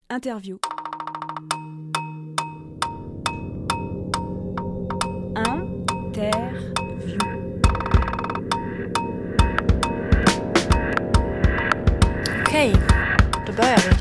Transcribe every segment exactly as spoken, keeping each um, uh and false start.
Interview. Interview. Okej, då börjar vi.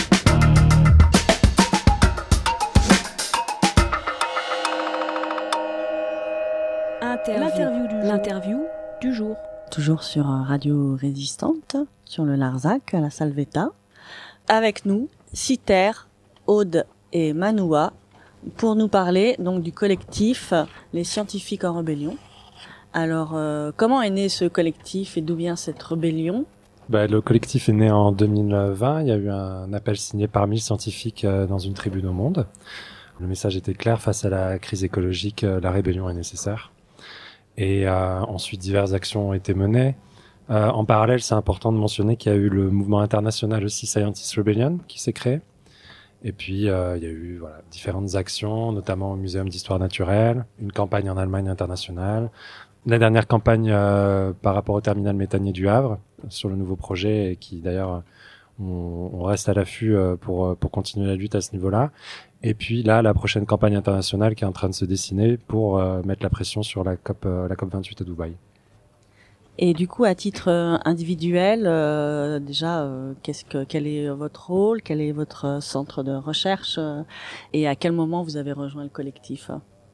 Interview. L'interview du jour. L'interview du jour. Toujours sur Radio Résistante, sur le Larzac, à la Salvetat. Avec nous, Citer, Aude et Manoua, pour nous parler donc du collectif Les Scientifiques en Rébellion. Alors, euh, comment est né ce collectif et d'où vient cette rébellion ? Bah, le collectif est né en deux mille vingt. Il y a eu un appel signé par mille scientifiques euh, dans une tribune au monde. Le message était clair, face à la crise écologique, euh, la rébellion est nécessaire. Et euh, ensuite, diverses actions ont été menées. Euh, en parallèle, c'est important de mentionner qu'il y a eu le mouvement international aussi Scientist Rebellion qui s'est créé. Et puis, euh, il y a eu voilà, différentes actions, notamment au Muséum d'Histoire Naturelle, une campagne en Allemagne internationale, la dernière campagne euh, par rapport au terminal méthanier du Havre sur le nouveau projet, et qui d'ailleurs, on, on reste à l'affût euh, pour, pour continuer la lutte à ce niveau-là. Et puis là, la prochaine campagne internationale qui est en train de se dessiner pour euh, mettre la pression sur la COP, euh, la COP vingt-huit à Dubaï. Et du coup, à titre euh, individuel, euh, déjà, euh, qu'est-ce que, quel est votre rôle, quel est votre centre de recherche, euh, et à quel moment vous avez rejoint le collectif ?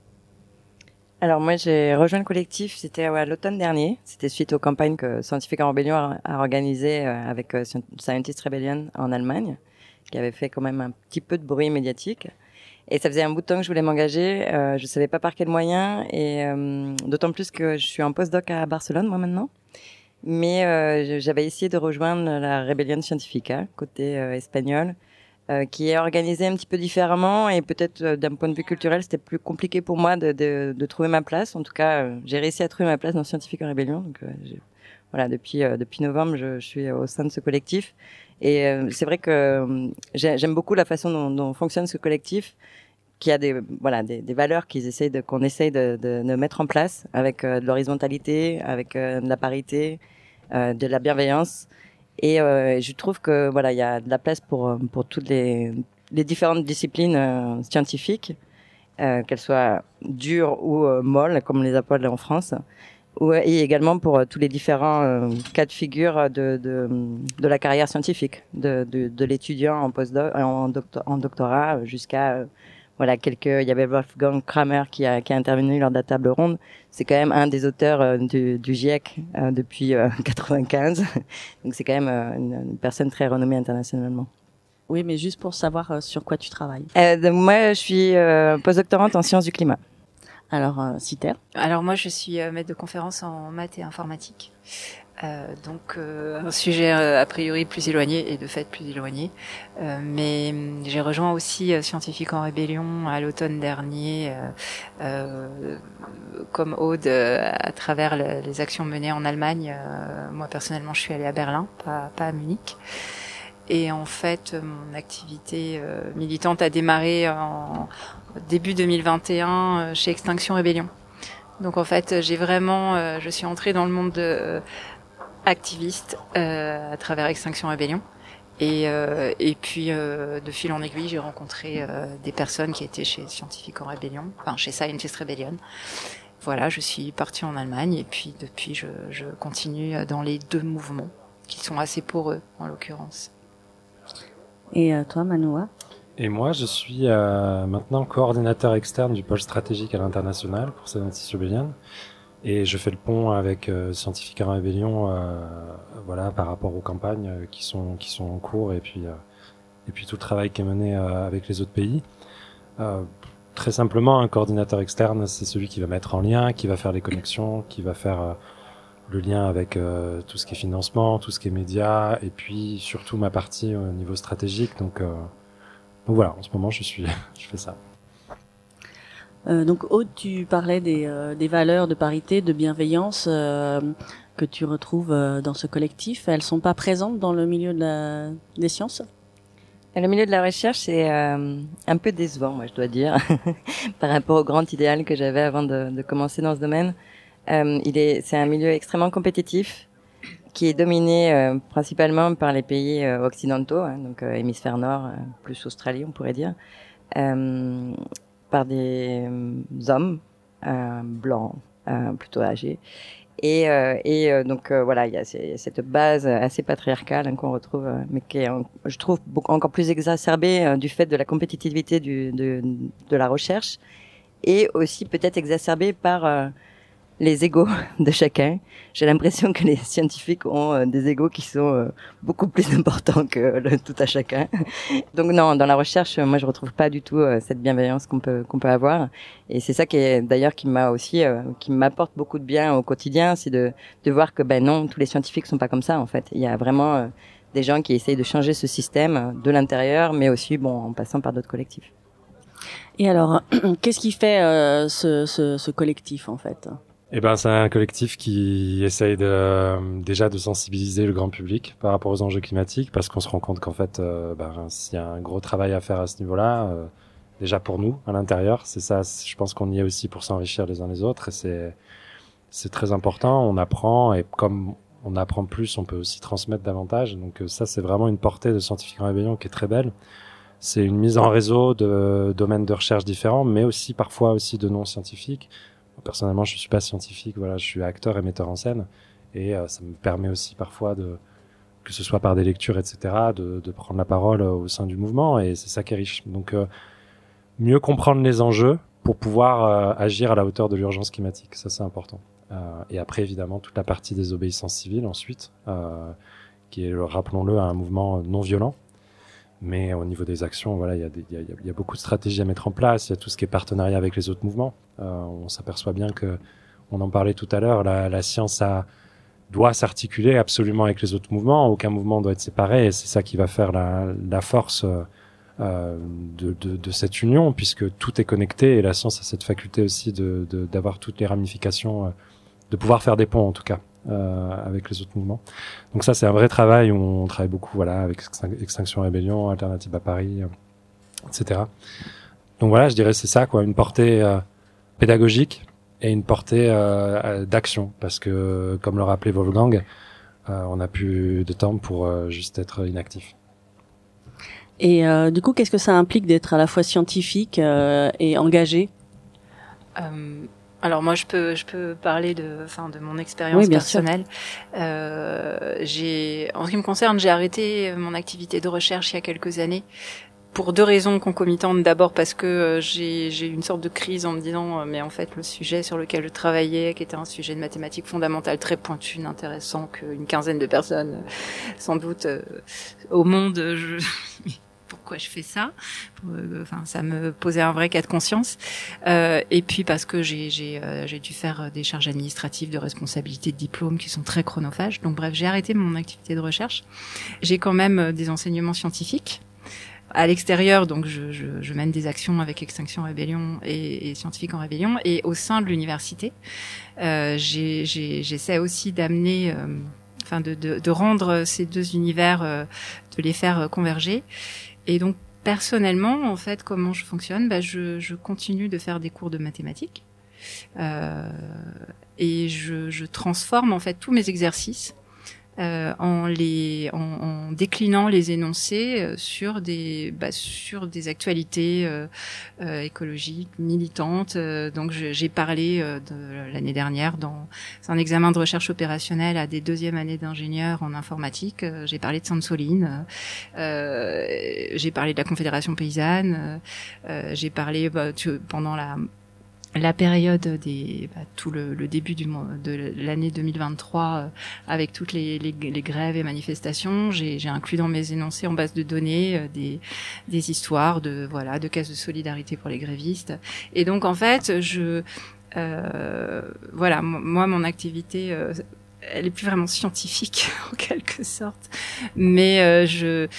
Alors moi, j'ai rejoint le collectif, c'était ouais, à l'automne dernier. C'était suite aux campagnes que Scientifiques en Rébellion a, a organisées euh, avec euh, Scientist Rebellion en Allemagne, qui avait fait quand même un petit peu de bruit médiatique. Et ça faisait un bout de temps que je voulais m'engager. Euh, je savais pas par quel moyen, et euh, d'autant plus que je suis en postdoc à Barcelone moi maintenant. Mais euh, j'avais essayé de rejoindre la Rebellion Scientifica côté euh, espagnol, euh, qui est organisée un petit peu différemment, et peut-être euh, d'un point de vue culturel, c'était plus compliqué pour moi de, de, de trouver ma place. En tout cas, euh, j'ai réussi à trouver ma place dans Scientifiques en Rébellion. Donc euh, voilà, depuis euh, depuis novembre, je, je suis au sein de ce collectif. Et euh, c'est vrai que euh, j'aime beaucoup la façon dont, dont fonctionne ce collectif, qui a des voilà des, des valeurs qu'ils essayent de qu'on essaye de, de, de mettre en place, avec euh, de l'horizontalité, avec euh, de la parité, euh, de la bienveillance. Et euh, je trouve que voilà, il y a de la place pour pour toutes les les différentes disciplines euh, scientifiques, euh, qu'elles soient dures ou euh, molles, comme on les appelle en France. Et également pour tous les différents euh, cas de figure de, de, de la carrière scientifique, de, de, de l'étudiant en postdoc, en, docto, en doctorat, jusqu'à euh, voilà quelques. Il y avait Wolfgang Kramer qui a, qui a intervenu lors de la table ronde. C'est quand même un des auteurs euh, du, du GIEC euh, depuis euh, quatre-vingt-quinze. Donc c'est quand même euh, une, une personne très renommée internationalement. Oui, mais juste pour savoir euh, sur quoi tu travailles. Euh, de, moi, je suis euh, postdoctorante en sciences du climat. Alors, euh, Citer. Alors moi, je suis euh, maître de conférence en maths et informatique. Euh, donc euh, un sujet euh, a priori plus éloigné, et de fait plus éloigné. Euh, mais j'ai rejoint aussi euh, Scientifiques en Rébellion à l'automne dernier, euh, euh, comme Aude, euh, à travers le, les actions menées en Allemagne. Euh, moi personnellement, je suis allée à Berlin, pas, pas à Munich. Et en fait, mon activité euh, militante a démarré en début deux mille vingt et un euh, chez Extinction Rébellion. Donc en fait, j'ai vraiment, euh, je suis entrée dans le monde de, euh, activiste euh, à travers Extinction Rébellion. Et, euh, et puis, euh, de fil en aiguille, j'ai rencontré euh, des personnes qui étaient chez Scientifiques en Rébellion, enfin chez Scientist Rebellion. Voilà, je suis partie en Allemagne, et puis depuis, je, je continue dans les deux mouvements, qui sont assez poreux en l'occurrence. Et euh, toi, Manoua ? Et moi, je suis euh, maintenant coordinateur externe du pôle stratégique à l'international pour Scientist Rebellion, et je fais le pont avec euh, Scientifiques en Rébellion, euh, voilà, par rapport aux campagnes euh, qui sont qui sont en cours, et puis euh, et puis tout le travail qui est mené euh, avec les autres pays. Euh, très simplement, un coordinateur externe, c'est celui qui va mettre en lien, qui va faire les connexions, qui va faire euh, le lien avec euh, tout ce qui est financement, tout ce qui est médias, et puis surtout ma partie au niveau stratégique. Donc, euh, donc voilà, en ce moment je suis, je fais ça. Euh, donc Aude, tu parlais des, euh, des valeurs de parité, de bienveillance euh, que tu retrouves euh, dans ce collectif. Elles sont pas présentes dans le milieu de la, des sciences ? Le milieu de la recherche, c'est euh, un peu décevant, moi je dois dire, par rapport au grand idéal que j'avais avant de, de commencer dans ce domaine. Euh, il est, c'est un milieu extrêmement compétitif, qui est dominé euh, principalement par les pays euh, occidentaux, hein, donc euh, hémisphère nord, euh, plus Australie on pourrait dire, euh, par des euh, hommes euh, blancs, euh, plutôt âgés. Et, euh, et euh, donc euh, voilà, il y a ces, cette base assez patriarcale hein, qu'on retrouve, euh, mais qui est, je trouve, beaucoup, encore plus exacerbée euh, du fait de la compétitivité du, de, de la recherche, et aussi peut-être exacerbée par euh, les égos de chacun. J'ai l'impression que les scientifiques ont euh, des égos qui sont euh, beaucoup plus importants que le tout à chacun. Donc non, dans la recherche, moi je retrouve pas du tout euh, cette bienveillance qu'on peut qu'on peut avoir. Et c'est ça qui est d'ailleurs qui m'a aussi euh, qui m'apporte beaucoup de bien au quotidien, c'est de de voir que ben non, tous les scientifiques sont pas comme ça en fait. Il y a vraiment euh, des gens qui essayent de changer ce système de l'intérieur, mais aussi bon en passant par d'autres collectifs. Et alors, qu'est-ce qui fait euh, ce, ce, ce collectif en fait ? Eh ben, c'est un collectif qui essaye de, déjà de sensibiliser le grand public par rapport aux enjeux climatiques, parce qu'on se rend compte qu'en fait, euh, ben, s'il y a un gros travail à faire à ce niveau-là, euh, déjà pour nous, à l'intérieur, c'est ça, je pense qu'on y est aussi pour s'enrichir les uns les autres, et c'est, c'est très important, on apprend, et comme on apprend plus, on peut aussi transmettre davantage, donc ça, c'est vraiment une portée de Scientifiques en Rébellion qui est très belle. C'est une mise en réseau de domaines de recherche différents, mais aussi parfois aussi de non-scientifiques. Personnellement, je suis pas scientifique, voilà, je suis acteur et metteur en scène, et euh, ça me permet aussi parfois de, que ce soit par des lectures, et cetera, de, de prendre la parole euh, au sein du mouvement, et c'est ça qui est riche. Donc, euh, mieux comprendre les enjeux pour pouvoir euh, agir à la hauteur de l'urgence climatique, ça c'est important. Euh, et après, évidemment, toute la partie des obéissances civiles ensuite, euh, qui est, rappelons-le, un mouvement non violent. Mais au niveau des actions, voilà, il y a, des, il y a, il y a beaucoup de stratégies à mettre en place. Il y a tout ce qui est partenariat avec les autres mouvements. Euh, on s'aperçoit bien que, on en parlait tout à l'heure, la, la science a, doit s'articuler absolument avec les autres mouvements. Aucun mouvement doit être séparé, et c'est ça qui va faire la, la force euh, de, de, de cette union, puisque tout est connecté, et la science a cette faculté aussi de, de, d'avoir toutes les ramifications, de pouvoir faire des ponts en tout cas. Euh, avec les autres mouvements. Donc ça, c'est un vrai travail où on travaille beaucoup, voilà, avec Extinction Rébellion, Alternative à Paris, euh, et cetera. Donc voilà, je dirais c'est ça, quoi, une portée euh, pédagogique et une portée euh, d'action, parce que, comme le rappelait Wolfgang, euh, on n'a plus de temps pour euh, juste être inactif. Et euh, du coup, qu'est-ce que ça implique d'être à la fois scientifique euh, et engagé ? euh... Alors moi je peux je peux parler de enfin de mon expérience oui, personnelle. Euh, j'ai en ce qui me concerne, j'ai arrêté mon activité de recherche il y a quelques années pour deux raisons concomitantes. D'abord parce que j'ai j'ai eu une sorte de crise en me disant mais en fait le sujet sur lequel je travaillais, qui était un sujet de mathématiques fondamentales très pointu, n'intéressant qu'une quinzaine de personnes sans doute euh, au monde, je pourquoi je fais ça, enfin ça me posait un vrai cas de conscience, euh, et puis parce que j'ai j'ai euh, j'ai dû faire des charges administratives de responsabilité de diplôme qui sont très chronophages. Donc bref, j'ai arrêté mon activité de recherche. J'ai quand même des enseignements scientifiques à l'extérieur, donc je, je, je mène des actions avec Extinction Rébellion et, et Scientifiques en Rébellion, et au sein de l'université, euh, j'ai, j'ai, j'essaie aussi d'amener, euh, enfin de, de, de rendre ces deux univers, euh, de les faire converger. Et donc personnellement, en fait, comment je fonctionne, bah, je, je continue de faire des cours de mathématiques, euh, et je, je transforme en fait tous mes exercices. Euh, en les en, en déclinant les énoncés euh, sur des bah, sur des actualités euh, euh, écologiques militantes. Euh, donc je, j'ai parlé euh, de l'année dernière dans un examen de recherche opérationnelle à des deuxième années d'ingénieurs en informatique. Euh, j'ai parlé de Sainte-Soline. Euh, j'ai parlé de la Confédération paysanne. Euh, j'ai parlé bah, tu, pendant la la période des bah, tout le, le début du de l'année deux mille vingt-trois euh, avec toutes les, les, les grèves et manifestations, j'ai, j'ai inclus dans mes énoncés en base de données euh, des des histoires de voilà de caisses de solidarité pour les grévistes. Et donc en fait je euh, voilà moi mon activité euh, elle est plus vraiment scientifique en quelque sorte, mais euh, je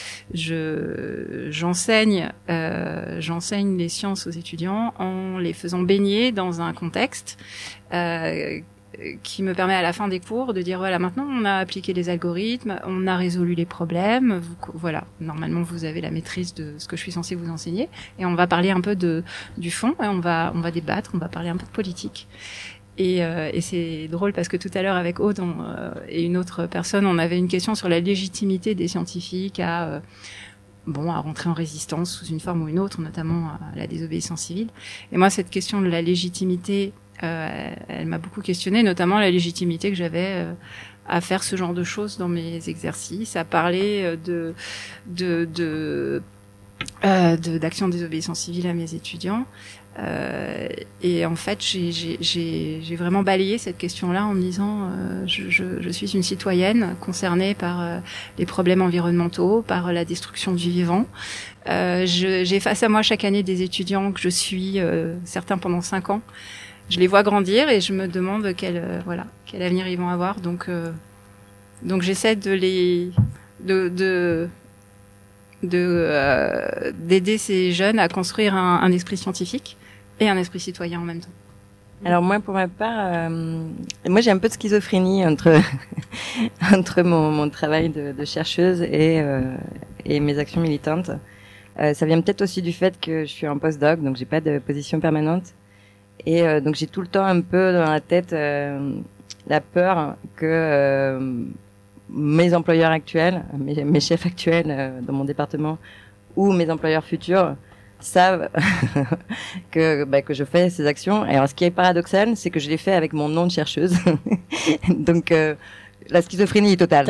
je j'enseigne euh, j'enseigne les sciences aux étudiants en les faisant baigner dans un contexte euh, qui me permet à la fin des cours de dire voilà, maintenant on a appliqué les algorithmes, on a résolu les problèmes, vous, voilà, normalement vous avez la maîtrise de ce que je suis censée vous enseigner, et on va parler un peu de du fond, et on va on va débattre, on va parler un peu de politique. Et, euh, et c'est drôle parce que tout à l'heure avec Aude on, euh, et une autre personne, on avait une question sur la légitimité des scientifiques à euh, bon à rentrer en résistance sous une forme ou une autre, notamment à la désobéissance civile. Et moi, cette question de la légitimité, euh, elle m'a beaucoup questionnée, notamment la légitimité que j'avais euh, à faire ce genre de choses dans mes exercices, à parler de de de euh, de, d'action de désobéissance civile à mes étudiants. Euh, et en fait, j'ai, j'ai, j'ai, j'ai vraiment balayé cette question-là en me disant euh, je, je, je suis une citoyenne concernée par euh, les problèmes environnementaux, par la destruction du vivant. Euh, je, j'ai face à moi chaque année des étudiants que je suis, euh, certains pendant cinq ans. Je les vois grandir et je me demande quel, euh, voilà, quel avenir ils vont avoir. Donc, euh, donc j'essaie de les, de, de de euh, d'aider ces jeunes à construire un, un esprit scientifique et un esprit citoyen en même temps. Alors moi, pour ma part, euh, moi j'ai un peu de schizophrénie entre entre mon, mon travail de, de chercheuse et euh, et mes actions militantes. Euh, ça vient peut-être aussi du fait que je suis en postdoc, donc j'ai pas de position permanente, et euh, donc j'ai tout le temps un peu dans la tête euh, la peur que euh, mes employeurs actuels, mes, mes chefs actuels euh, dans mon département ou mes employeurs futurs savent que bah, que je fais ces actions. Et alors, ce qui est paradoxal, c'est que je les fais avec mon nom de chercheuse. Donc, euh, la schizophrénie est totale.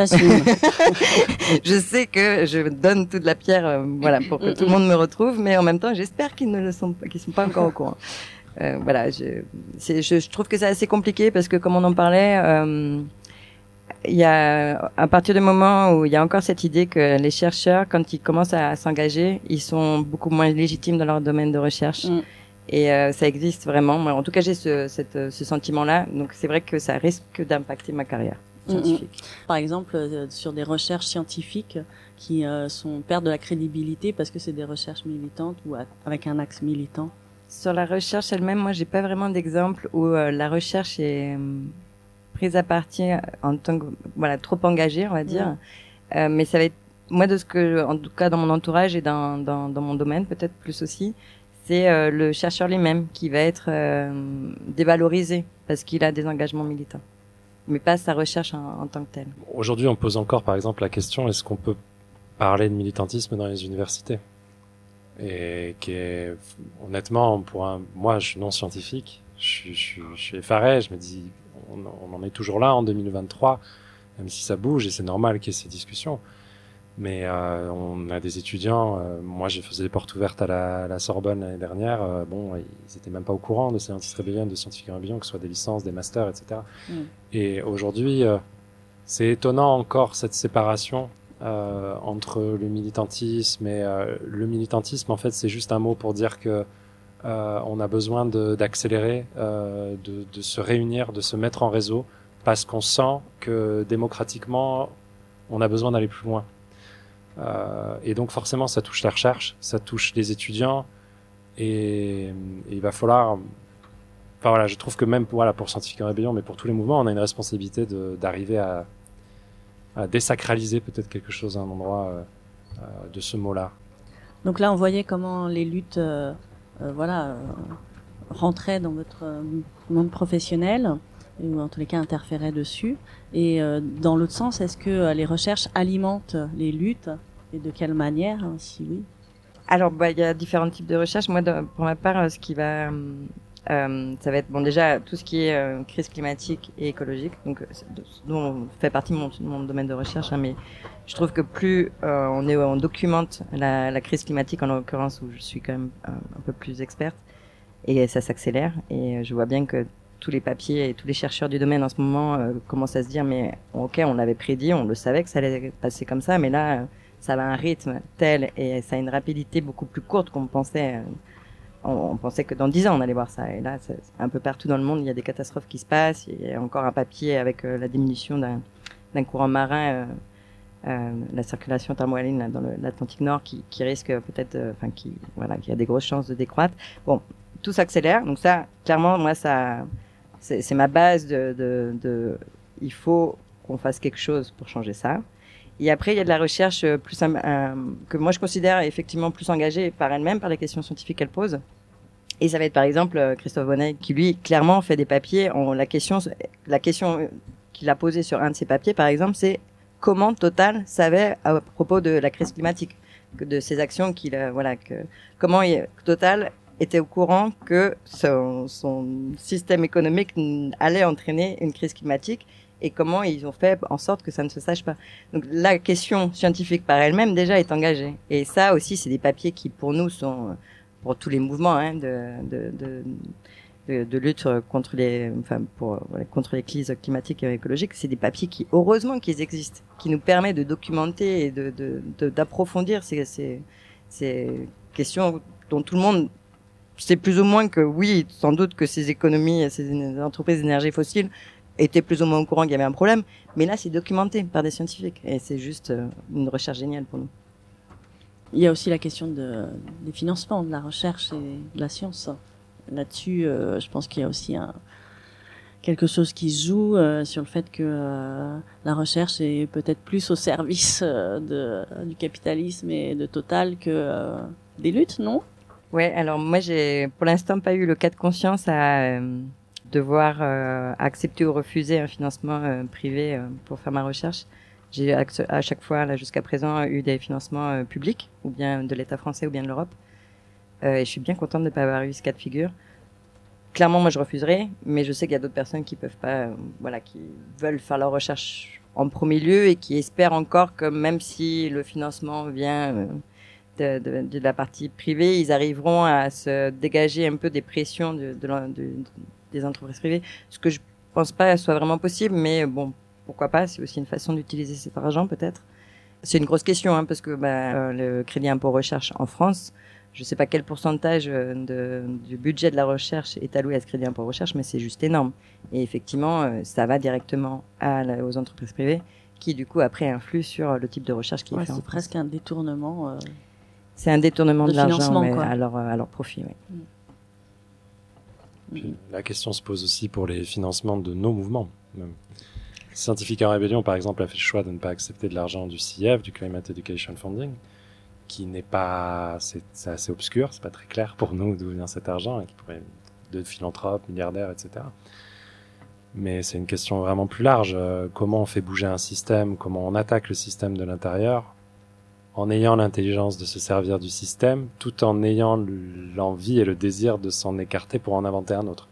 Je sais que je donne toute la pierre, euh, voilà, pour que tout le monde me retrouve, mais en même temps, j'espère qu'ils ne le sont pas, qu'ils sont pas encore au courant. Euh, voilà, je, c'est, je, je trouve que c'est assez compliqué parce que, comme on en parlait. Euh, Il y a, à partir du moment où il y a encore cette idée que les chercheurs, quand ils commencent à, à s'engager, ils sont beaucoup moins légitimes dans leur domaine de recherche. Mm. Et euh, ça existe vraiment. Moi, en tout cas, j'ai ce, cette, ce sentiment-là. Donc, c'est vrai que ça risque d'impacter ma carrière scientifique. Mm-hmm. Par exemple, euh, sur des recherches scientifiques qui euh, sont perdent de la crédibilité parce que c'est des recherches militantes ou à, avec un axe militant. Sur la recherche elle-même, moi, j'ai pas vraiment d'exemple où euh, la recherche est prise à partie en tant que voilà trop engagée, on va dire. Ouais. Euh, mais ça va être moi de ce que en tout cas dans mon entourage et dans dans, dans mon domaine peut-être plus aussi, c'est euh, le chercheur lui-même qui va être euh, dévalorisé parce qu'il a des engagements militants, mais pas sa recherche en, en tant que telle. Aujourd'hui, on pose encore par exemple la question est-ce qu'on peut parler de militantisme dans les universités? Et qui est honnêtement pour un moi je suis non scientifique, je, je, je suis effaré, je me dis on, on en est toujours là en deux mille vingt-trois, même si ça bouge et c'est normal qu'il y ait ces discussions. Mais euh, on a des étudiants, euh, moi j'ai fait des portes ouvertes à la, à la Sorbonne l'année dernière, euh, bon ils étaient même pas au courant de Scientist Rebellion, de Scientific Rebellion, que ce soit des licences, des masters, et cetera. Mm. Et aujourd'hui, euh, c'est étonnant encore cette séparation euh, entre le militantisme et euh, le militantisme en fait c'est juste un mot pour dire que euh, on a besoin de, d'accélérer, euh, de, de se réunir, de se mettre en réseau, parce qu'on sent que démocratiquement on a besoin d'aller plus loin. Euh, et donc forcément ça touche la recherche, ça touche les étudiants et, et il va falloir enfin voilà je trouve que même voilà, pour Scientific Rebellion mais pour tous les mouvements on a une responsabilité de, d'arriver à, à désacraliser peut-être quelque chose à un endroit euh, euh, de ce mot-là. Donc là on voyait comment les luttes euh, euh, voilà euh, rentraient dans votre euh, monde professionnel ou en tous les cas interféraient dessus. Et euh, dans l'autre sens, est-ce que euh, les recherches alimentent les luttes et de quelle manière, hein, si oui? Alors, bah, il y a différents types de recherches. Moi, de, pour ma part, ce qui va, euh, ça va être bon déjà tout ce qui est euh, crise climatique et écologique, donc dont fait partie mon, mon domaine de recherche. Hein, mais je trouve que plus euh, on est, on documente la, la crise climatique, en l'occurrence où je suis quand même euh, un peu plus experte, et ça s'accélère. Et je vois bien que tous les papiers et tous les chercheurs du domaine en ce moment euh, commencent à se dire mais ok on l'avait prédit, on le savait que ça allait passer comme ça, mais là ça va à un rythme tel et ça a une rapidité beaucoup plus courte qu'on pensait. Euh, on, on pensait que dans dix ans on allait voir ça, et là c'est un peu partout dans le monde il y a des catastrophes qui se passent. Il y a encore un papier avec euh, la diminution d'un, d'un courant marin, euh, euh, la circulation thermohaline là, dans le, l'Atlantique Nord qui, qui risque peut-être, enfin euh, qui voilà qui a des grosses chances de décroître. Bon, tout s'accélère, donc ça clairement moi ça C'est, c'est ma base de, de, de, il faut qu'on fasse quelque chose pour changer ça. Et après, il y a de la recherche plus, euh, que moi je considère effectivement plus engagée par elle-même, par les questions scientifiques qu'elle pose. Et ça va être par exemple Christophe Bonnet qui lui clairement fait des papiers. En, la question, la question qu'il a posée sur un de ses papiers par exemple, c'est comment Total savait à propos de la crise climatique, que de ses actions qu'il, euh, voilà, que comment il, Total était au courant que son, son système économique allait entraîner une crise climatique et comment ils ont fait en sorte que ça ne se sache pas. Donc la question scientifique par elle-même déjà est engagée. Et ça aussi, c'est des papiers qui pour nous sont pour tous les mouvements hein, de, de, de, de, de lutte contre les, enfin pour voilà, contre les crises climatiques et écologiques, c'est des papiers qui heureusement qu'ils existent, qui nous permettent de documenter et de, de, de d'approfondir ces, ces, ces questions dont tout le monde sait plus ou moins que oui, sans doute que ces économies, ces entreprises d'énergie fossile étaient plus ou moins au courant qu'il y avait un problème, mais là c'est documenté par des scientifiques et c'est juste une recherche géniale pour nous. Il y a aussi la question de, des financements, de la recherche et de la science. Là-dessus, euh, je pense qu'il y a aussi un, quelque chose qui se joue euh, sur le fait que euh, la recherche est peut-être plus au service euh, de, du capitalisme et de Total que euh, des luttes, non ? Ouais, alors moi j'ai pour l'instant pas eu le cas de conscience à euh, devoir euh, accepter ou refuser un financement euh, privé euh, pour faire ma recherche. J'ai à chaque fois, là jusqu'à présent, eu des financements euh, publics, ou bien de l'État français, ou bien de l'Europe. Euh, et je suis bien contente de ne pas avoir eu ce cas de figure. Clairement, moi, je refuserais, mais je sais qu'il y a d'autres personnes qui peuvent pas, euh, voilà, qui veulent faire leur recherche en premier lieu et qui espèrent encore que même si le financement vient euh, de, de, de la partie privée, ils arriveront à se dégager un peu des pressions de, de, de, de, des entreprises privées. Ce que je pense pas soit vraiment possible, mais bon. Pourquoi pas, c'est aussi une façon d'utiliser cet argent peut-être. C'est une grosse question hein, parce que bah, euh, le crédit impôt recherche en France, je sais pas quel pourcentage de, du budget de la recherche est alloué à ce crédit impôt recherche, mais c'est juste énorme. Et effectivement, euh, ça va directement à la, aux entreprises privées qui du coup après influent sur le type de recherche qui ouais, est fait. C'est presque un détournement. Euh, c'est un détournement de, de l'argent mais quoi. à leur à leur profit. Oui. Mmh. Puis, la question se pose aussi pour les financements de nos mouvements. Même. Scientifiques en Rébellion, par exemple, a fait le choix de ne pas accepter de l'argent du C I F, du Climate Education Funding, qui n'est pas, c'est, c'est assez obscur, c'est pas très clair pour nous d'où vient cet argent, qui pourrait de philanthropes, milliardaires, et cetera. Mais c'est une question vraiment plus large. Euh, comment on fait bouger un système, comment on attaque le système de l'intérieur, en ayant l'intelligence de se servir du système, tout en ayant l'envie et le désir de s'en écarter pour en inventer un autre.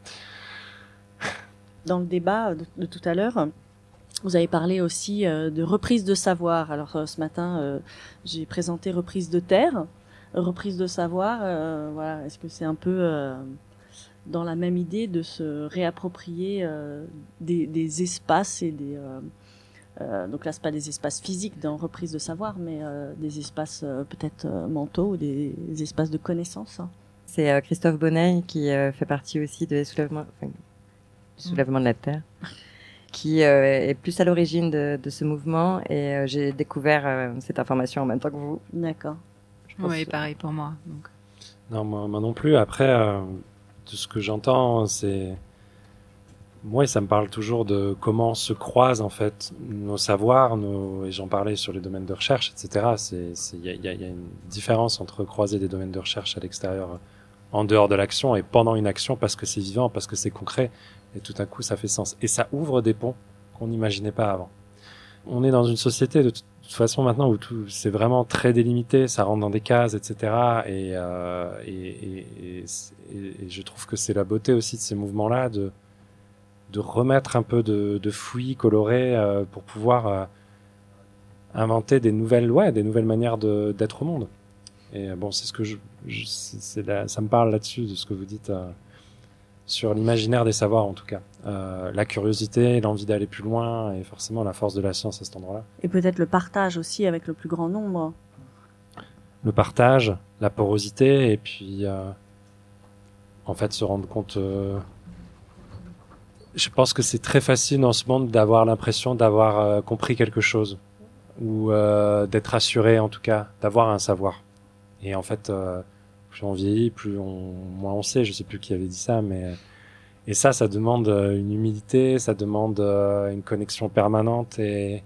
Dans le débat de, de tout à l'heure, vous avez parlé aussi euh, de reprise de savoir. Alors euh, ce matin, euh, j'ai présenté reprise de terre, reprise de savoir. Euh, voilà, est-ce que c'est un peu euh, dans la même idée de se réapproprier euh, des, des espaces et des euh, euh, donc là c'est pas des espaces physiques dans reprise de savoir, mais euh, des espaces euh, peut-être euh, mentaux ou des, des espaces de connaissance. Hein. C'est euh, Christophe Bonnet qui euh, fait partie aussi de soulèvement, enfin, du soulèvement mmh. de la terre. qui euh, est plus à l'origine de, de ce mouvement et euh, j'ai découvert euh, cette information en même temps que vous. D'accord. Oui, pareil pour moi. Donc. Non, moi, moi non plus. Après, euh, de ce que j'entends, c'est... Moi, ça me parle toujours de comment se croisent en fait nos savoirs, nos... et j'en parlais sur les domaines de recherche, et cetera. C'est, c'est, y a, y a, y a une différence entre croiser des domaines de recherche à l'extérieur, en dehors de l'action, et pendant une action parce que c'est vivant, parce que c'est concret. Et tout à coup, ça fait sens. Et ça ouvre des ponts qu'on n'imaginait pas avant. On est dans une société de toute façon maintenant où tout c'est vraiment très délimité, ça rentre dans des cases, et cetera. Et, euh, et, et, et, et, et je trouve que c'est la beauté aussi de ces mouvements-là, de, de remettre un peu de, de fouillis colorés euh, pour pouvoir euh, inventer des nouvelles, ouais, des nouvelles manières de, d'être au monde. Et bon, c'est ce que je, je c'est, c'est la, ça me parle là-dessus de ce que vous dites. Euh, sur l'imaginaire des savoirs en tout cas. Euh, la curiosité, l'envie d'aller plus loin et forcément la force de la science à cet endroit-là. Et peut-être le partage aussi avec le plus grand nombre. Le partage, la porosité et puis euh, en fait se rendre compte... Euh, je pense que c'est très facile dans ce monde d'avoir l'impression d'avoir euh, compris quelque chose ou euh, d'être assuré en tout cas, d'avoir un savoir. Et en fait... Euh, plus on vieillit, plus on, moins on sait. Je sais plus qui avait dit ça, mais et ça, ça demande une humilité, ça demande une connexion permanente et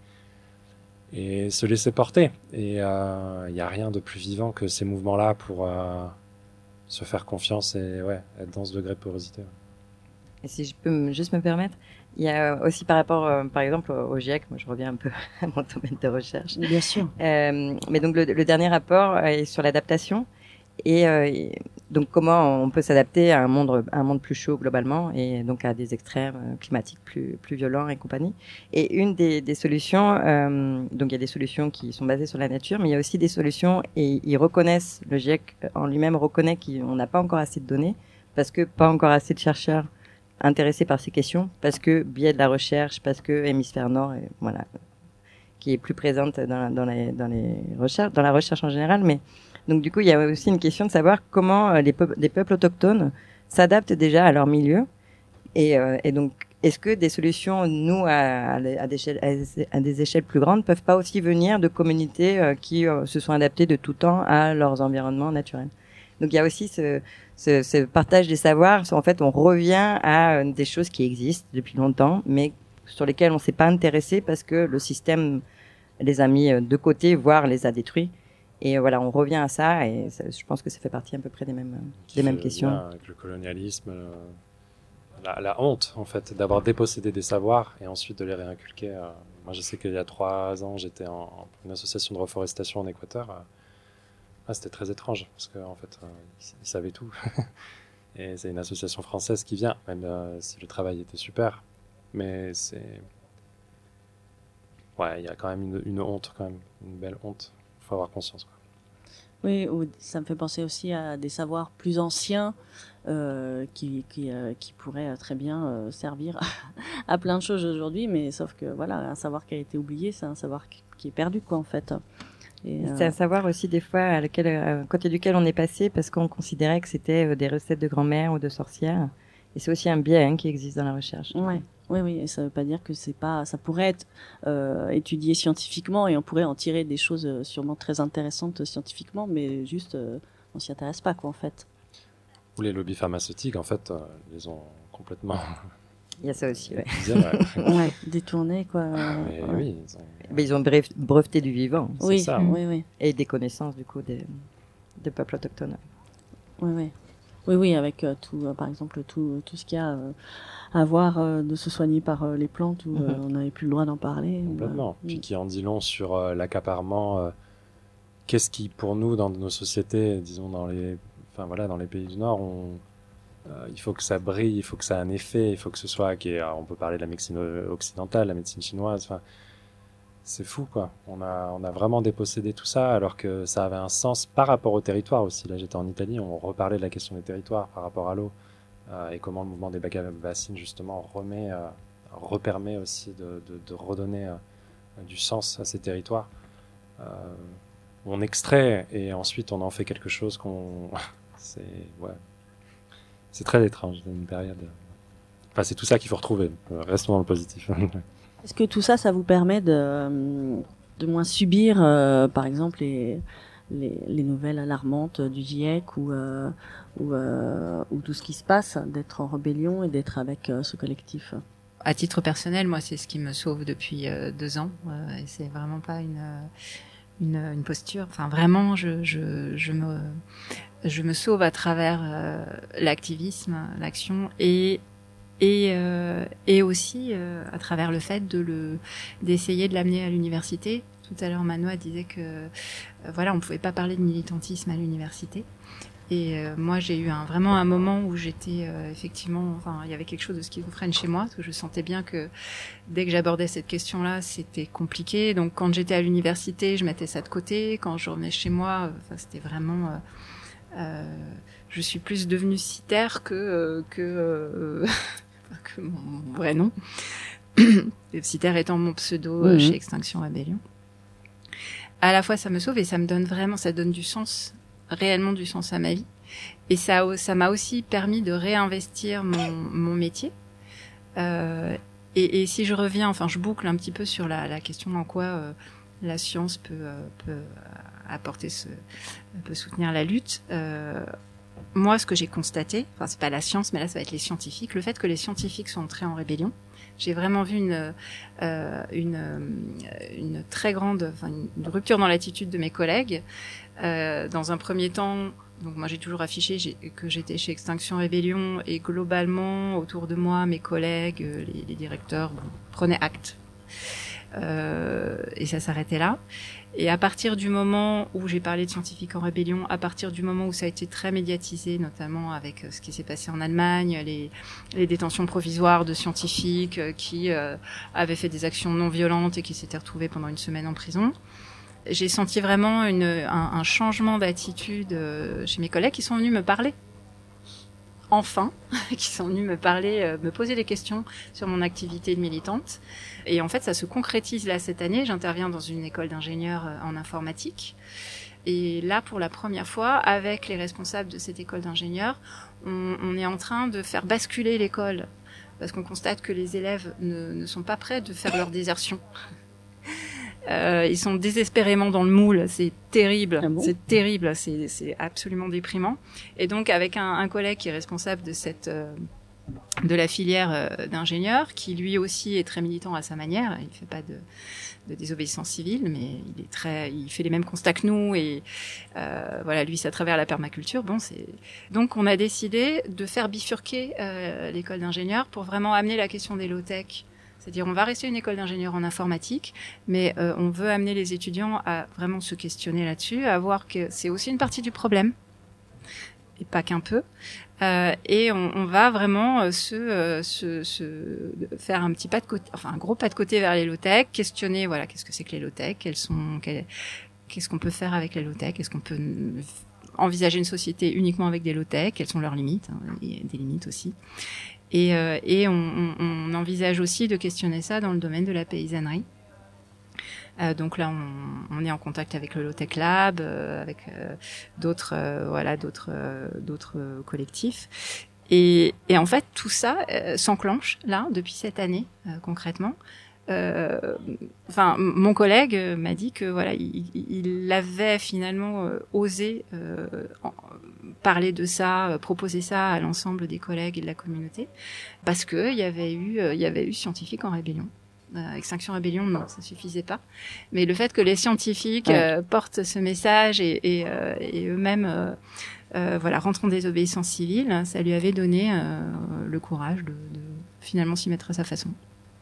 et se laisser porter. Et il euh, y a rien de plus vivant que ces mouvements-là pour euh, se faire confiance et ouais, être dans ce degré de porosité. Ouais. Et si je peux me, juste me permettre, il y a aussi par rapport, euh, par exemple, au GIEC, moi je reviens un peu à mon domaine de recherche. Bien sûr. Euh, mais donc le, le dernier rapport est sur l'adaptation et, euh, et donc comment on peut s'adapter à un monde, à un monde plus chaud globalement et donc à des extrêmes climatiques plus, plus violents et compagnie. Et une des, des solutions, euh, donc il y a des solutions qui sont basées sur la nature, mais il y a aussi des solutions et ils reconnaissent, le GIEC en lui-même reconnaît qu'on n'a pas encore assez de données parce que pas encore assez de chercheurs intéressés par ces questions, parce que biais de la recherche, parce que hémisphère nord, et voilà, qui est plus présente dans, dans, les, dans les recherches, dans la recherche en général. Mais donc du coup, il y a aussi une question de savoir comment les peuples, les peuples autochtones s'adaptent déjà à leur milieu, et, euh, et donc est-ce que des solutions, nous, à, à, à, des échelles, à des échelles plus grandes, peuvent pas aussi venir de communautés euh, qui euh, se sont adaptées de tout temps à leurs environnements naturels. Donc il y a aussi ce, ce, ce partage des savoirs. En fait, on revient à des choses qui existent depuis longtemps, mais sur lesquelles on s'est pas intéressé parce que le système les a mis de côté, voire les a détruits. Et voilà, on revient à ça, et ça, je pense que ça fait partie à peu près des mêmes, qui des mêmes questions. Avec le colonialisme, euh, la, la honte en fait d'avoir dépossédé des savoirs et ensuite de les réinculquer. Euh, moi, je sais qu'il y a trois ans, j'étais en, en une association de reforestation en Équateur. Euh, Ah, c'était très étrange parce qu'en en fait, euh, ils, ils savaient tout. Et c'est une association française qui vient, même euh, si le travail était super. Mais c'est. Ouais, il y a quand même une, une honte, quand même, une belle honte. Il faut avoir conscience, quoi. Oui, ou ça me fait penser aussi à des savoirs plus anciens euh, qui, qui, euh, qui pourraient très bien euh, servir à plein de choses aujourd'hui, mais sauf que voilà, un savoir qui a été oublié, c'est un savoir qui, qui est perdu, quoi, en fait. Et c'est euh... à savoir aussi des fois à, lequel, à côté duquel on est passé parce qu'on considérait que c'était des recettes de grand-mère ou de sorcières. Et c'est aussi un biais hein, qui existe dans la recherche. Ouais. Oui, oui, et ça veut pas dire que c'est pas, ça pourrait être euh, étudié scientifiquement et on pourrait en tirer des choses euh, sûrement très intéressantes scientifiquement, mais juste euh, on s'y intéresse pas, quoi, en fait. Ou les lobbies pharmaceutiques, en fait, euh, ils ont complètement. Il y a ça aussi, ouais. ouais. ouais, détourné, quoi. Mais ouais. oui, ils ont. Mais ils ont breveté du vivant. Oui, c'est ça. Mmh. oui, oui. Et des connaissances, du coup, des, des peuples autochtones. Oui, oui. Oui, oui, avec euh, tout, euh, par exemple, tout, tout ce qu'il y a euh, à voir euh, de se soigner par euh, les plantes où euh, mm-hmm. on n'avait plus le droit d'en parler. Complètement. Euh, Puis qui en dit long sur euh, l'accaparement. Euh, qu'est-ce qui, pour nous, dans nos sociétés, disons dans les, enfin voilà, dans les pays du Nord, on, euh, il faut que ça brille, il faut que ça ait un effet, il faut que ce soit, qui est, alors on peut parler de la médecine occidentale, la médecine chinoise. Enfin, c'est fou, quoi. On a, on a vraiment dépossédé tout ça, alors que ça avait un sens par rapport au territoire aussi. Là, j'étais en Italie, on reparlait de la question des territoires par rapport à l'eau, euh, et comment le mouvement des bassines, justement, remet, euh, repermet aussi de, de, de redonner euh, du sens à ces territoires. Euh, on extrait, et ensuite on en fait quelque chose qu'on... c'est, ouais. C'est très étrange, une période... Enfin, c'est tout ça qu'il faut retrouver. Restons dans le positif. Est-ce que tout ça, ça vous permet de, de moins subir, euh, par exemple, les, les, les nouvelles alarmantes du GIEC ou, euh, ou, euh, ou tout ce qui se passe, d'être en rébellion et d'être avec euh, ce collectif? À titre personnel, moi, c'est ce qui me sauve depuis euh, deux ans. Euh, et c'est vraiment pas une, une, une posture. Enfin, vraiment, je, je, je, me, je me sauve à travers euh, l'activisme, l'action et Et, euh, et aussi euh, à travers le fait de le d'essayer de l'amener à l'université. Tout à l'heure, Manoa disait que euh, voilà, on pouvait pas parler de militantisme à l'université. Et euh, moi, j'ai eu un, vraiment un moment où j'étais euh, effectivement, enfin, il y avait quelque chose de schizophrène chez moi, parce que je sentais bien que dès que j'abordais cette question-là, c'était compliqué. Donc, quand j'étais à l'université, je mettais ça de côté. Quand je revenais chez moi, enfin, c'était vraiment euh, euh, je suis plus devenue citaire que euh, que euh, que mon, mon vrai nom. Citaire étant mon pseudo euh, mmh. chez Extinction Rebellion. À la fois, ça me sauve et ça me donne vraiment, ça donne du sens, réellement du sens à ma vie. Et ça, ça m'a aussi permis de réinvestir mon, mon métier. Euh, et, et si je reviens, enfin, je boucle un petit peu sur la, la question en quoi euh, la science peut, euh, peut apporter ce, peut soutenir la lutte. Euh, moi, ce que j'ai constaté, enfin, c'est pas la science, mais là, ça va être les scientifiques, le fait que les scientifiques sont entrés en rébellion. J'ai vraiment vu une, euh, une, une très grande, enfin, une rupture dans l'attitude de mes collègues. Euh, dans un premier temps, donc moi j'ai toujours affiché j'ai, que j'étais chez Extinction Rébellion et globalement autour de moi, mes collègues, les, les directeurs bon, prenaient acte. Euh, et ça s'arrêtait là. Et à partir du moment où j'ai parlé de scientifiques en rébellion, à partir du moment où ça a été très médiatisé, notamment avec ce qui s'est passé en Allemagne, les, les détentions provisoires de scientifiques qui euh, avaient fait des actions non violentes et qui s'étaient retrouvés pendant une semaine en prison, j'ai senti vraiment une, un, un changement d'attitude chez mes collègues qui sont venus me parler. Enfin, qui sont venus me parler, euh, me poser des questions sur mon activité de militante. Et en fait, ça se concrétise là cette année. J'interviens dans une école d'ingénieurs euh, en informatique. Et là, pour la première fois, avec les responsables de cette école d'ingénieurs, on, on est en train de faire basculer l'école. Parce qu'on constate que les élèves ne, ne sont pas prêts de faire leur désertion. Euh, ils sont désespérément dans le moule, c'est terrible, ah bon c'est terrible, c'est, c'est absolument déprimant. Et donc avec un, un collègue qui est responsable de cette, euh, de la filière euh, d'ingénieurs, qui lui aussi est très militant à sa manière, il fait pas de, de désobéissance civile, mais il est très, il fait les mêmes constats que nous et euh, voilà, lui c'est à travers la permaculture. Bon, c'est donc on a décidé de faire bifurquer euh, l'école d'ingénieurs pour vraiment amener la question des low-tech. C'est-à-dire, on va rester une école d'ingénieurs en informatique, mais euh, on veut amener les étudiants à vraiment se questionner là-dessus, à voir que c'est aussi une partie du problème, et pas qu'un peu. Euh, et on, on va vraiment euh, se, euh, se, se faire un petit pas de côté, enfin un gros pas de côté vers les low-tech, questionner, voilà, qu'est-ce que c'est que les low-tech, quelles sont, quelles, qu'est-ce qu'on peut faire avec les low-tech, est-ce qu'on peut envisager une société uniquement avec des low-tech, quelles sont leurs limites, hein, il y a des limites aussi. Et, euh, et on, on, on envisage aussi de questionner ça dans le domaine de la paysannerie. Euh, donc là, on, on est en contact avec le Low-Tech Lab, euh, avec euh, d'autres, euh, voilà, d'autres, euh, d'autres euh, collectifs. Et, et en fait, tout ça euh, s'enclenche là depuis cette année euh, concrètement. Euh, enfin, mon collègue m'a dit que voilà, il, il avait finalement euh, osé euh, en, parler de ça, euh, proposer ça à l'ensemble des collègues et de la communauté, parce que il y avait eu, euh, il y avait eu scientifiques en rébellion. Euh, Extinction Rébellion, non, ça suffisait pas. Mais le fait que les scientifiques ouais. euh, portent ce message et, et, euh, et eux-mêmes, euh, euh, voilà, rentrent en désobéissance civile, ça lui avait donné euh, le courage de, de finalement s'y mettre à sa façon.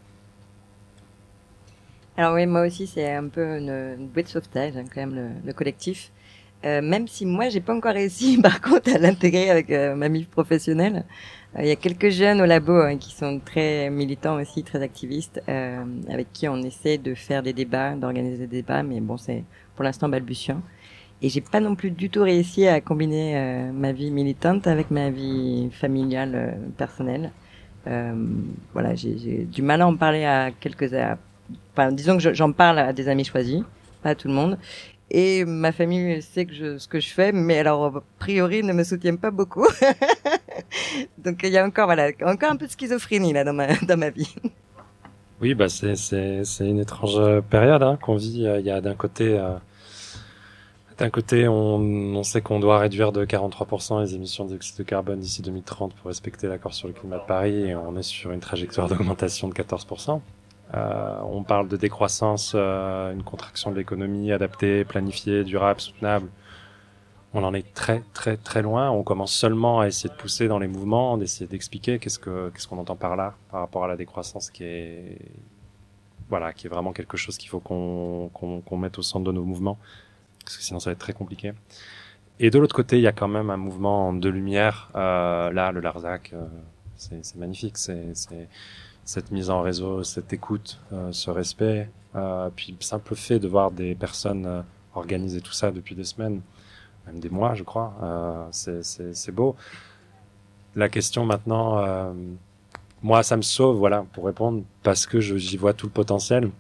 Alors oui, moi aussi, c'est un peu une, une bouée de sauvetage, hein, quand même, le, le collectif. Euh, même si moi, j'ai pas encore réussi, par contre, à l'intégrer avec euh, ma vie professionnelle. Il euh, y a quelques jeunes au labo hein, qui sont très militants aussi, très activistes, euh, avec qui on essaie de faire des débats, d'organiser des débats, mais bon, c'est pour l'instant balbutiant. Et j'ai pas non plus du tout réussi à combiner euh, ma vie militante avec ma vie familiale, euh, personnelle. Euh, voilà, j'ai, j'ai du mal à en parler à quelques à Enfin, disons que je, j'en parle à des amis choisis, pas à tout le monde. Et ma famille sait que je, ce que je fais, mais alors, a priori, ne me soutient pas beaucoup. Donc, il y a encore, voilà, encore un peu de schizophrénie, là, dans ma, dans ma vie. Oui, bah, c'est, c'est, c'est une étrange période, hein, qu'on vit. Il y a d'un côté, euh, d'un côté, on, on sait qu'on doit réduire de quarante-trois pour cent les émissions de dioxyde de carbone d'ici deux mille trente pour respecter l'accord sur le climat de Paris, et on est sur une trajectoire d'augmentation de quatorze pour cent. Euh, on parle de décroissance, euh, une contraction de l'économie adaptée, planifiée, durable, soutenable. On en est très très très loin. On commence seulement à essayer de pousser dans les mouvements, d'essayer d'expliquer qu'est-ce que qu'est-ce qu'on entend par là, par rapport à la décroissance, qui est voilà, qui est vraiment quelque chose qu'il faut qu'on qu'on, qu'on mette au centre de nos mouvements, parce que sinon ça va être très compliqué. Et de l'autre côté, il y a quand même un mouvement de lumière. Euh, là, le Larzac, euh, c'est, c'est magnifique. C'est, c'est cette mise en réseau, cette écoute, euh, ce respect, euh, puis le simple fait de voir des personnes euh, organiser tout ça depuis des semaines, même des mois, je crois, euh, c'est, c'est, c'est beau. La question maintenant, euh, moi, ça me sauve, voilà, pour répondre, parce que je, j'y vois tout le potentiel.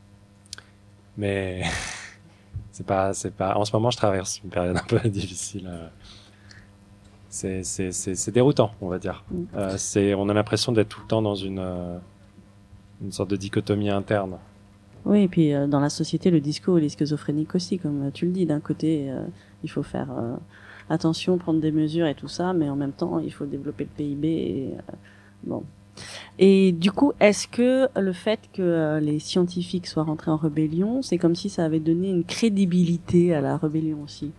Mais c'est pas, c'est pas. En ce moment, je traverse une période un peu difficile. Euh, C'est, c'est, c'est, c'est déroutant, on va dire. Euh, c'est, on a l'impression d'être tout le temps dans une, euh, une sorte de dichotomie interne. Oui, et puis euh, dans la société, le discours il est schizophrénique aussi, comme tu le dis. D'un côté, euh, il faut faire euh, attention, prendre des mesures et tout ça, mais en même temps, il faut développer le P I B. Et, euh, bon. Et du coup, est-ce que le fait que euh, les scientifiques soient rentrés en rébellion, c'est comme si ça avait donné une crédibilité à la rébellion aussi?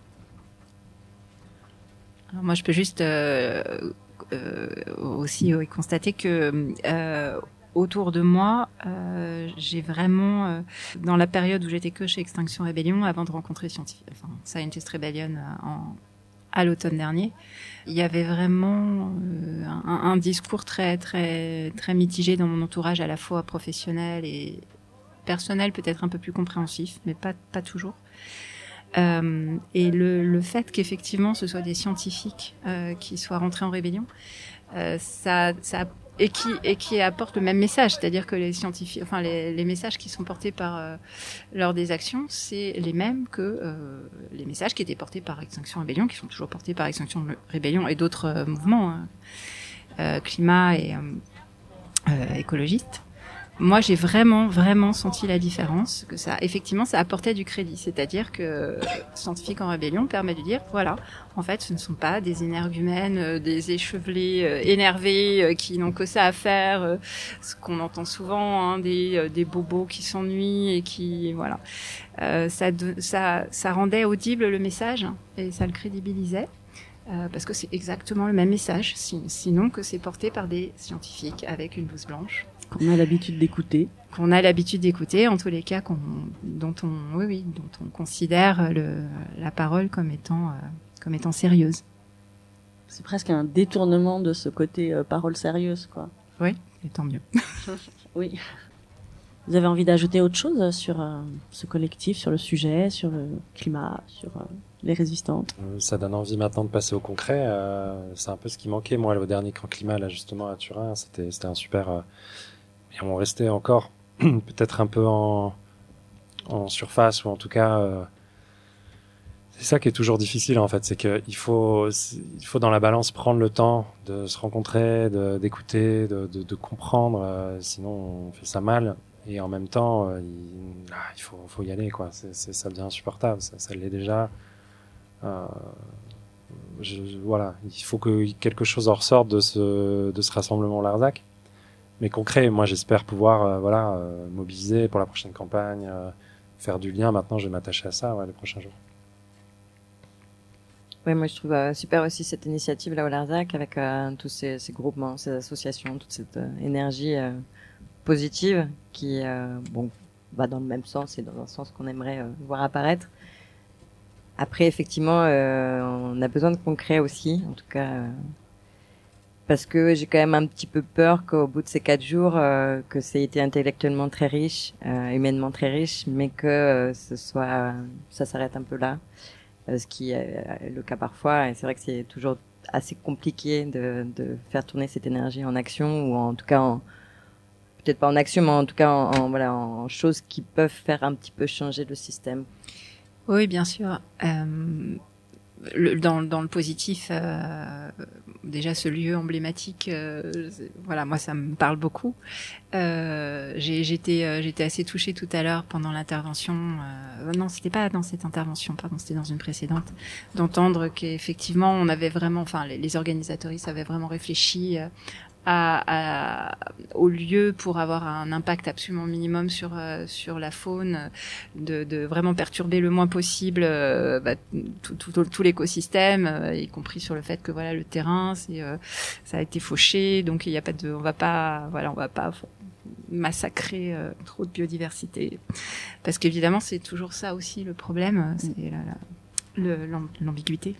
Alors moi, je peux juste euh, euh, aussi oui, constater que euh, autour de moi, euh, j'ai vraiment, euh, dans la période où j'étais que chez Extinction Rebellion, avant de rencontrer Scientific, enfin, Scientist Rebellion en, à l'automne dernier, il y avait vraiment euh, un, un discours très très très mitigé dans mon entourage, à la fois professionnel et personnel, peut-être un peu plus compréhensif, mais pas pas toujours. Euh, et le, le fait qu'effectivement ce soit des scientifiques euh, qui soient rentrés en rébellion, euh, ça, ça et qui et qui apportent le même message, c'est-à-dire que les scientifiques, enfin les, les messages qui sont portés par euh, lors des actions, c'est les mêmes que euh, les messages qui étaient portés par Extinction Rebellion, qui sont toujours portés par Extinction Rebellion et d'autres euh, mouvements hein, euh, climat et euh, euh, écologistes. Moi, j'ai vraiment, vraiment senti la différence, que ça, effectivement, ça apportait du crédit. C'est-à-dire que Scientifiques en Rébellion permet de dire, voilà, en fait, ce ne sont pas des énergumènes, euh, des échevelés euh, énervés euh, qui n'ont que ça à faire, euh, ce qu'on entend souvent, hein, des, euh, des bobos qui s'ennuient et qui, voilà. Euh, ça, de, ça, ça rendait audible le message et ça le crédibilisait. Euh, parce que c'est exactement le même message, si, sinon que c'est porté par des scientifiques avec une blouse blanche. Qu'on a l'habitude d'écouter. Qu'on a l'habitude d'écouter, en tous les cas, qu'on, dont on, oui, oui, dont on considère le, la parole comme étant, euh, comme étant sérieuse. C'est presque un détournement de ce côté euh, parole sérieuse, quoi. Oui, et tant mieux. Oui. Vous avez envie d'ajouter autre chose sur euh, ce collectif, sur le sujet, sur le climat, sur euh, les résistantes? euh, Ça donne envie maintenant de passer au concret. Euh, c'est un peu ce qui manquait, moi, au dernier Grand Climat, là, justement, à Turin. C'était, c'était un super... Euh, et on restait encore peut-être un peu en, en surface, ou en tout cas... Euh, c'est ça qui est toujours difficile, en fait. C'est qu'il faut, il faut dans la balance prendre le temps de se rencontrer, de, d'écouter, de, de, de comprendre. Euh, sinon, on fait ça mal. Et en même temps, euh, il, ah, il faut, faut y aller, quoi. C'est, c'est, ça devient insupportable. Ça, ça l'est déjà. Euh, je, je, voilà, il faut que quelque chose en ressorte de ce, de ce rassemblement Larzac. Mais concret, moi, j'espère pouvoir, euh, voilà, euh, mobiliser pour la prochaine campagne, euh, faire du lien. Maintenant, je vais m'attacher à ça, ouais, les prochains jours. Oui, moi je trouve euh, super aussi cette initiative là au Larzac avec euh, tous ces, ces groupements, ces associations, toute cette euh, énergie euh, positive qui euh, bon va dans le même sens et dans un sens qu'on aimerait euh, voir apparaître. Après effectivement, euh, on a besoin de concret aussi, en tout cas euh, parce que j'ai quand même un petit peu peur qu'au bout de ces quatre jours, euh, que ça ait été intellectuellement très riche, euh, humainement très riche, mais que euh, ce soit euh, ça s'arrête un peu là. Ce qui est le cas parfois, et c'est vrai que c'est toujours assez compliqué de, de faire tourner cette énergie en action, ou en tout cas, en, peut-être pas en action, mais en tout cas en, en, voilà, en choses qui peuvent faire un petit peu changer le système. Oui, bien sûr. Euh, le, dans, dans le positif, euh, déjà ce lieu emblématique, euh, voilà, moi ça me parle beaucoup. Euh, j'ai, j'étais, euh, j'étais assez touchée tout à l'heure pendant l'intervention. Euh, non, c'était pas dans cette intervention, pardon, c'était dans une précédente, d'entendre qu'effectivement on avait vraiment, enfin les, les organisatoristes avaient vraiment réfléchi. Euh, À, à, au lieu pour avoir un impact absolument minimum sur euh, sur la faune, de, de vraiment perturber le moins possible euh, bah, tout, tout, tout, tout l'écosystème, euh, y compris sur le fait que voilà le terrain c'est euh, ça a été fauché, donc il y a pas de, on va pas voilà on va pas massacrer euh, trop de biodiversité, parce qu'évidemment c'est toujours ça aussi le problème, c'est la, la, le, l'ambiguïté.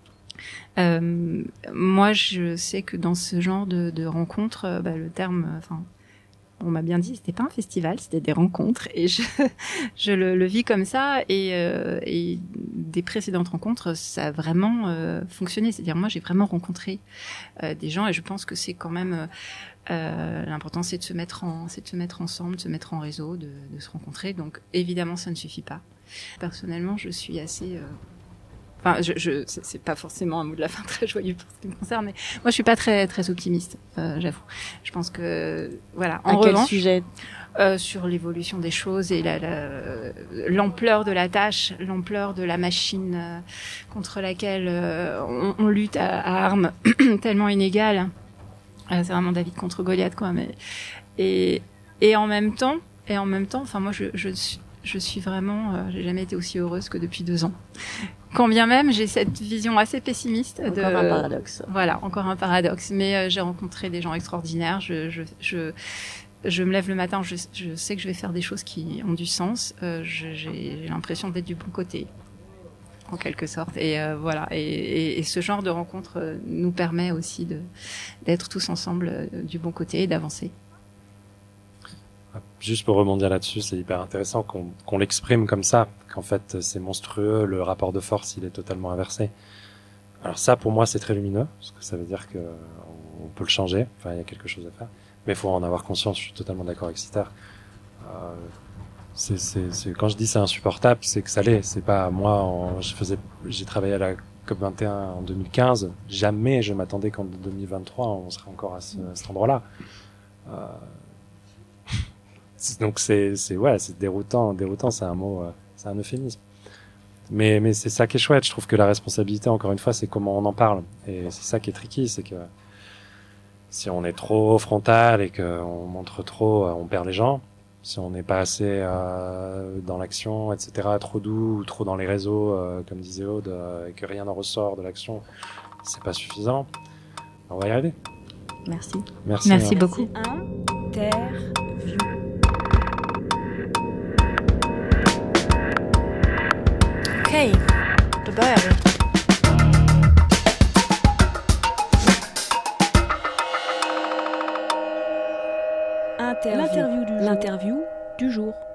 Euh, moi, je sais que dans ce genre de, de rencontres, bah, le terme, enfin, on m'a bien dit, c'était pas un festival, c'était des rencontres, et je, je le, le vis comme ça. Et, euh, et des précédentes rencontres, ça a vraiment euh, fonctionné. C'est-à-dire, moi, j'ai vraiment rencontré euh, des gens, et je pense que c'est quand même euh, l'important, c'est de se mettre en, c'est de se mettre ensemble, de se mettre en réseau, de, de se rencontrer. Donc, évidemment, ça ne suffit pas. Personnellement, je suis assez euh, Enfin, je, je, c'est, c'est pas forcément un mot de la fin très joyeux pour ce qui me concerne, mais moi, je suis pas très, très optimiste, euh, j'avoue. Je pense que, voilà. En à quel revanche, sujet euh, sur l'évolution des choses et la, la, l'ampleur de la tâche, l'ampleur de la machine euh, contre laquelle euh, on, on lutte à, à armes tellement inégales. Euh, c'est vraiment David contre Goliath, quoi. Mais et et en même temps, et en même temps, enfin moi, je, je suis Je suis vraiment, euh, j'ai jamais été aussi heureuse que depuis deux ans. Quand bien même, j'ai cette vision assez pessimiste. Encore de, un paradoxe. Voilà, encore un paradoxe. Mais euh, j'ai rencontré des gens extraordinaires. Je, je, je, je me lève le matin, je, je sais que je vais faire des choses qui ont du sens. Euh, je, j'ai, j'ai l'impression d'être du bon côté, en quelque sorte. Et euh, voilà. Et, et, et ce genre de rencontre euh, nous permet aussi de d'être tous ensemble euh, du bon côté et d'avancer. Juste pour rebondir là-dessus, c'est hyper intéressant qu'on, qu'on l'exprime comme ça, qu'en fait c'est monstrueux, le rapport de force il est totalement inversé. Alors ça pour moi c'est très lumineux, parce que ça veut dire que on peut le changer, enfin il y a quelque chose à faire, mais il faut en avoir conscience, je suis totalement d'accord avec Citer. Euh, c'est, c'est, c'est, quand je dis c'est insupportable, c'est que ça l'est, c'est pas moi, en, je faisais, j'ai travaillé à la COP vingt et un en deux mille quinze, jamais je m'attendais qu'en deux mille vingt-trois on serait encore à, ce, à cet endroit-là. Euh, Donc c'est c'est ouais c'est déroutant déroutant c'est un mot euh, c'est un euphémisme mais mais c'est ça qui est chouette, je trouve que la responsabilité encore une fois c'est comment on en parle et c'est ça qui est tricky, c'est que si on est trop frontal et que on montre trop on perd les gens, si on n'est pas assez euh, dans l'action etc, trop doux ou trop dans les réseaux euh, comme disait Aude euh, et que rien n'en ressort de l'action, c'est pas suffisant, on va y arriver. Merci merci merci hein. beaucoup. Interview. Okej, då börjar vi. Interview. L'interview du jour. L'interview du jour.